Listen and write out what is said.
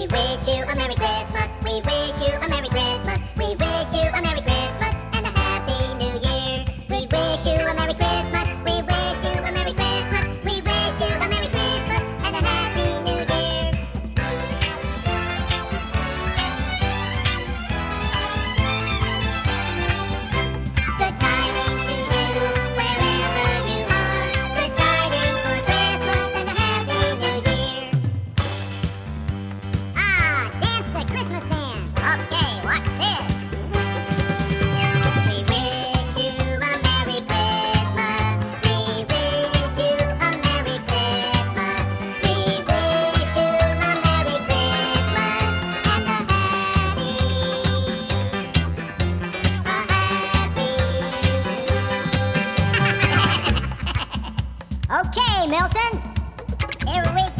wish you a Merry Christmas. We wish you a Merry Christmas. We wish you a Merry Christmas and a Happy New Year. We wish you a Merry Christmas. We wish you a Merry Christmas. We wish you a Merry Christmas and a Happy New Year. Good tidings to you wherever you are. Good tidings for Christmas and a Happy New Year. Dance the Christmas dance. Okay, what's this? We wish you a Merry Christmas. We wish you a Merry Christmas. We wish you a Merry Christmas and a happy. Okay, Milton. Here we